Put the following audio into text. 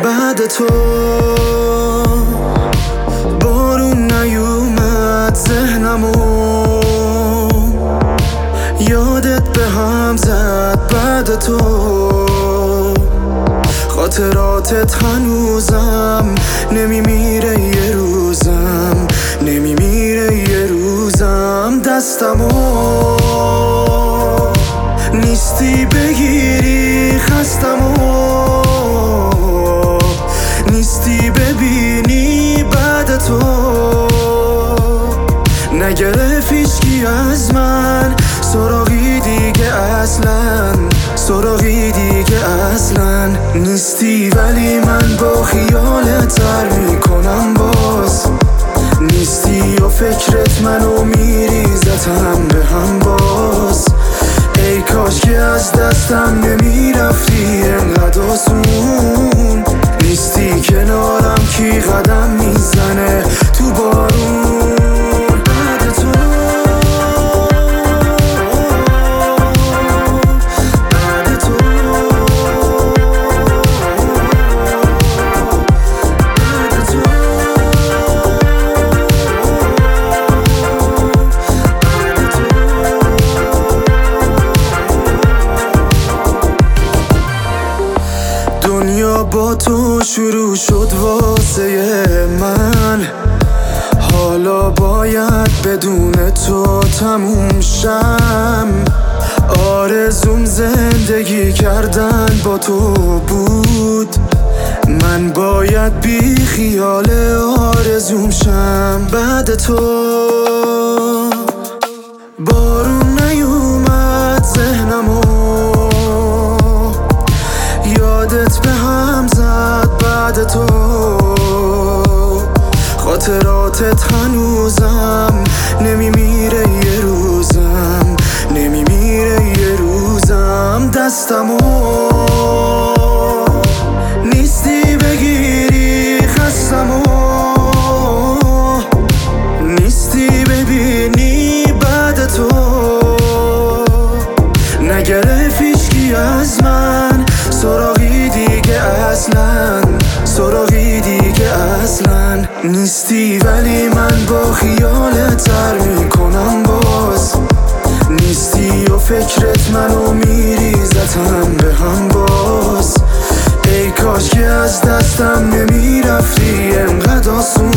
بعد تو بارون نیومد ذهنمو یادت به هم زد بعد تو خاطراتت هنوزم نمیمیره یه روزم نمیمیره یه روزم دستمو نیستی بگیری خستمو نیستی ببینی بعد تو نگرفت هیچکی از من سراغی دیگه اصلا سراغی دیگه اصلا نیستی ولی من با خیالت سر میکنم باز نیستی و فکرت منو میریزتم به هم باز ای کاش که از دستم نمیرفتی انقدر آسون نیستی کنارم کی قدم میزنه تو بارون بعد تو بعد تو بعد تو دنیا با تو شروع شد واسه من حالا باید بدون تو تموم شم آرزوم زندگی کردن با تو بود من باید بی خیال آرزوم شم بعد تو بارون نیومد ذهنمو یادت به هم زد بعد تو خاطراتت هنوزم نمیمیره یه روزم نمیمیره یه روزم دستمو نیستی بگیری خستمو نیستی ببینی بعد تو نگرفت هیچکی از من سراغی دیگه اصلا سراغی دیگه اصلا نیستی ولی من با خیالت سر میکنم باز نیستی و فکرت منو میریزتم به هم باز ای کاش که از دستم نمیرفتی انقدر آسون